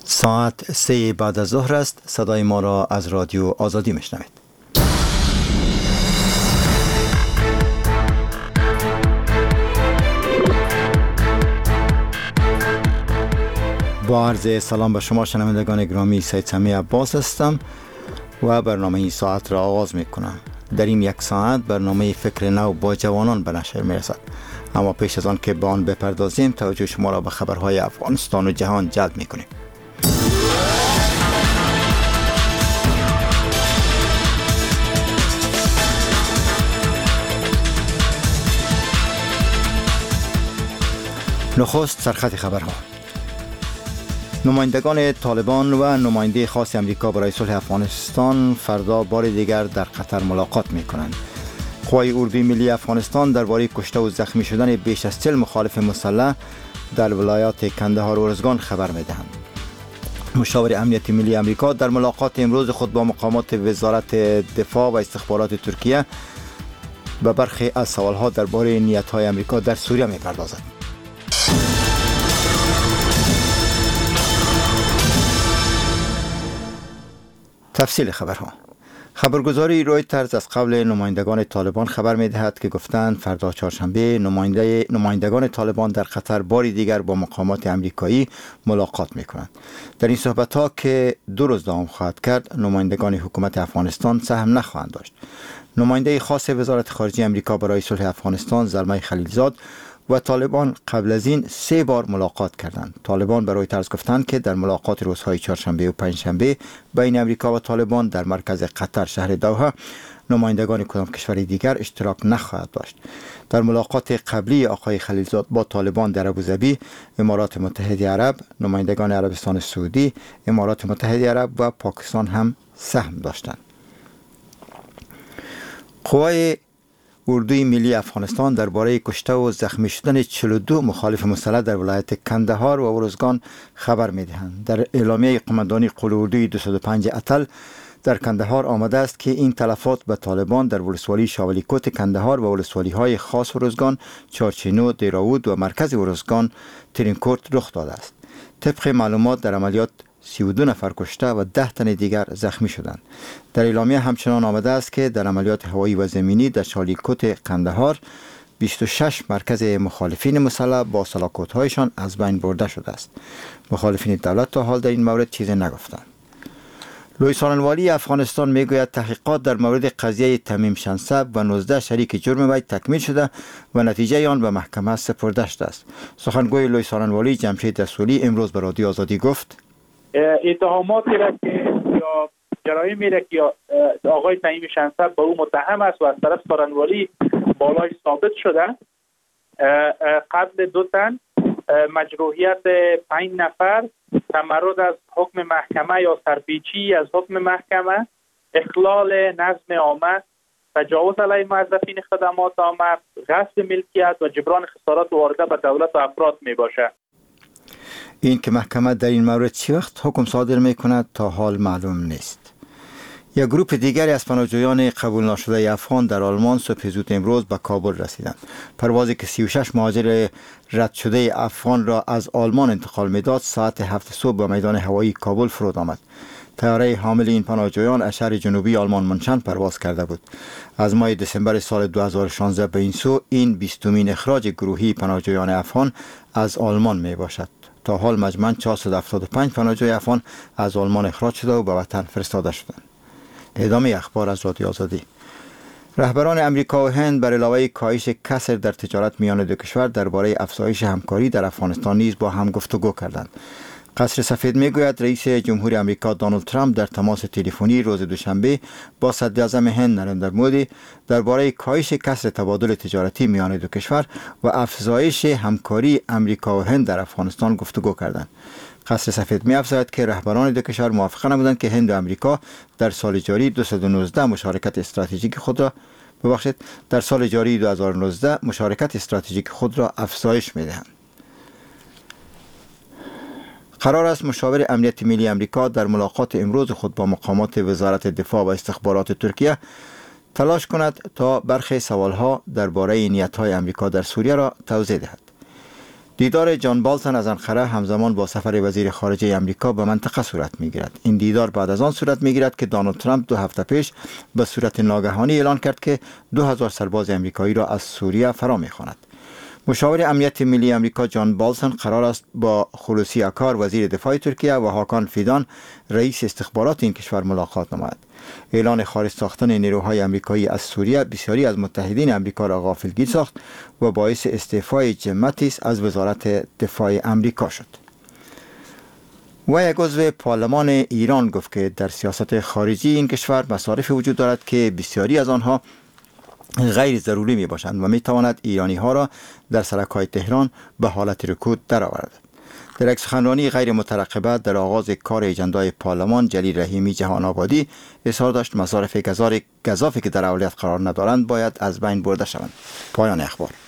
ساعت 3 بعد از ظهر است. صدای ما را از رادیو آزادی میشنوید. با عرض سلام به شما شنوندگان گرامی، سید سمی عباس هستم و برنامه این ساعت را آغاز میکنم. در این یک ساعت برنامه فکر نو با جوانان به نشر میرسد، اما پیش از آن که به آن بپردازیم توجه شما را به خبرهای افغانستان و جهان جلب میکنیم. نخست سرخط خبرها. نمایندگان طالبان و نماینده خاص امریکا برای صلح افغانستان فردا بار دیگر در قطر ملاقات می‌کنند. قوای اردوی ملی افغانستان درباره کشته و زخمی شدن بیش از 40 مخالف مسلح در ولایات کندهار و ارزگان خبر می‌دهند. مشاور امنیت ملی امریکا در ملاقات امروز خود با مقامات وزارت دفاع و استخبارات ترکیه به برخی از سوالها درباره نیت‌های امریکا در سوریه می‌پردازد. تفصیل خبرها. خبرگزاری رویترز از قول نمایندگان طالبان خبر می‌دهد که گفتند فردا چهارشنبه نمایندگان طالبان در قطر باری دیگر با مقامات امریکایی ملاقات می‌کنند. در این صحبت‌ها که 2 روز دوام خواهد کرد، نمایندگان حکومت افغانستان سهم نخواهند داشت. نماینده خاص وزارت خارجه امریکا برای صلح افغانستان زلمه خلیلزاد و طالبان قبل از این 3 بار ملاقات کردند. طالبان برای رویترز گفتند که در ملاقات روزهای چهارشنبه و پنجشنبه بین امریکا و طالبان در مرکز قطر شهر دوحه نمایندگان کدام کشور دیگر اشتراک نخواهد داشت. در ملاقات قبلی آقای خلیلزاد با طالبان در ابوظبی، امارات متحده عرب، نمایندگان عربستان سعودی، امارات متحده عرب و پاکستان هم سهم داشتند. قوای اردوی ملی افغانستان درباره کشته و زخمی شدن 42 مخالف مسلح در ولایت کندهار و ارزگان خبر می‌دهند. در اعلامیه قماندانی قول اردوی 205 اتل در کندهار آمده است که این تلفات به طالبان در ولسوالی شاولی کوت کندهار و ولسوالی‌های خاص ارزگان، چارچینو، دیراود و مرکز ارزگان ترینکورت رخ داده است. طبق معلومات در عملیات 32 نفر کشته و 10 تن دیگر زخمی شدند. در اعلامیه همچنان آمده است که در عملیات هوایی و زمینی در شالیکوت قندهار 26 مرکز مخالفین مسلح با سلاکوت‌هایشان از بین برده شده است. مخالفین دولت تا حال در این مورد چیزی نگفتند. لوی سالنوالی افغانستان میگوید تحقیقات در مورد قضیه تمیم شنسب و 19 شریک جرم وی تکمیل شده و نتیجه آن به محکمه سپرده شده است. سخنگوی لوی سالنوالی جمشید رسولی امروز به رادیو آزادی گفت اتهاماتی را که یا جرایمی را که آقای تمیم شنسب به او متهم است و از طرف سالنوالی بالای ثابت شده، قتل 2 تن، مجروحیت 5 نفر، تمرد از حکم محکمه یا سرپیچی از حکم محکمه، اخلال نظم عامه، تجاوز علیه موظفین خدمات عامه، غصب ملکیت و جبران خسارات وارده به دولت و افراد می باشد. این که محکمه در این مورد چی وقت حکم صادر می کند تا حال معلوم نیست. یک گروپ دیگری از پناهجویان قبول نشده افغان در آلمان صبح زود امروز به کابل رسیدند. پروازی که 36 مهاجر رد شده افغان را از آلمان انتقال میداد ساعت 7 صبح به میدان هوایی کابل فرود آمد. طیاره حامل این پناهجویان از شهر جنوبی آلمان منشن پرواز کرده بود. از ماه دسامبر سال 2016 به این سو این 20مین اخراج گروهی پناهجویان افغان از آلمان می باشد. تا حال مجموعاً 475 پناهجوی افغان از آلمان اخراج شده و به وطن فرستاده شدند. ادامه اخبار از رادیو آزادی. رهبران امریکا و هند بر علاوه کاهش کسر در تجارت میان دو کشور درباره افزایش همکاری در افغانستان نیز با هم گفتگو کردند. قصر سفید میگوید رئیس جمهور امریکا دونالد ترامپ در تماس تلفنی روز دوشنبه با صدر اعظم هند نریندر مودی درباره کاهش کسر تبادل تجارتی میان دو کشور و افزایش همکاری امریکا و هند در افغانستان گفتگو کردند. قصر سفید می‌افزاید که رهبران دو کشور موافق نبودند که هند و امریکا در سال جاری 2019 مشارکت استراتژیک خود را افزایش می‌دهند. قرار است مشاور امنیت ملی امریکا در ملاقات امروز خود با مقامات وزارت دفاع و استخبارات ترکیه تلاش کند تا برخی سوالها درباره نیت‌های امریکا در سوریه را توضیح دهد. دیدار جان بالتون از انقره همزمان با سفر وزیر خارجه امریکا به منطقه صورت میگیرد. این دیدار بعد از آن صورت میگیرد که دونالد ترامپ 2 هفته پیش به صورت ناگهانی اعلان کرد که 2000 سرباز امریکایی را از سوریه فرا میخواند. مشاور امنیت ملی امریکا جان بالتون قرار است با خلوصی اکار وزیر دفاع ترکیه و هاکان فیدان رئیس استخبارات این کشور ملاقات نماید. اعلان خارج ساختن نیروهای امریکایی از سوریه بسیاری از متحدین امریکا را غافلگیر ساخت و باعث استعفای جیم ماتیس از وزارت دفاع امریکا شد. و یک عضو پارلمان ایران گفت که در سیاست خارجی این کشور مصارف وجود دارد که بسیاری از آنها غیر ضروری می باشند و می تواند ایرانی ها را در سرک‌های تهران به حالت رکود درآورد. در یک سخنرانی غیر مترقبه در آغاز کار اجندای پارلمان، جلیل رحیمی جهان آبادی اظهار داشت مصارف گزافی که در اولویت قرار ندارند باید از بین برده شوند. پایان اخبار.